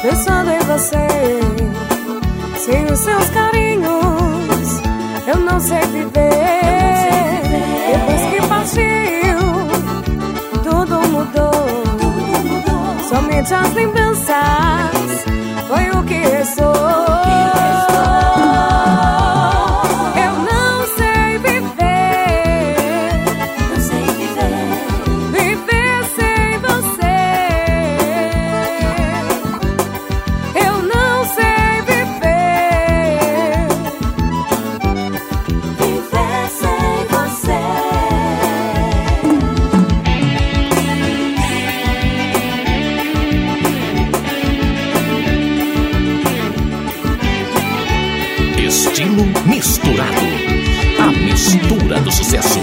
pensando em você. Sem os seus carinhos eu não sei viver. Depois que partiu, tudo mudou. Somente as lembranças foi o que restou. Estilo misturado, a mistura do sucesso.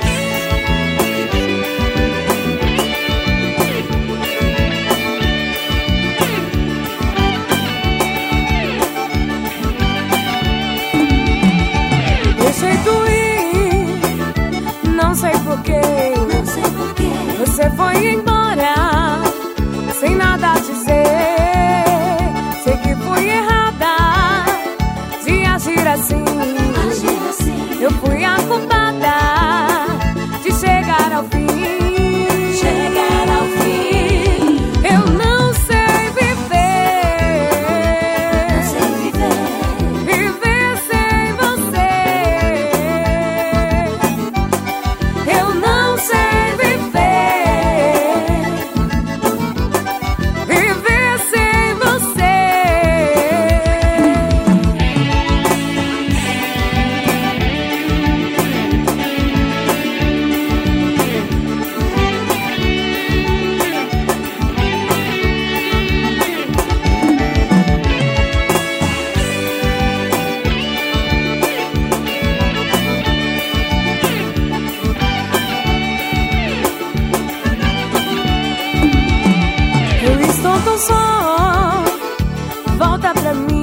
Deixei tu ir, não sei porquê. Você foi embora, sem nada a dizer. Sei que fui errada de agir assim. Eu fui a culpada de chegar ao fim. Eu não sei viver. Viver sem você. Eu não sei viver. Viver sem você. Eu estou tão só, volta pra mim.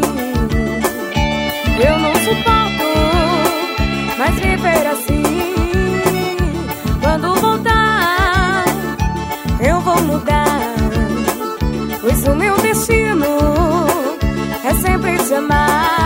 Eu não suporto mais viver assim. Quando voltar, eu vou mudar, pois o meu destino é sempre te amar.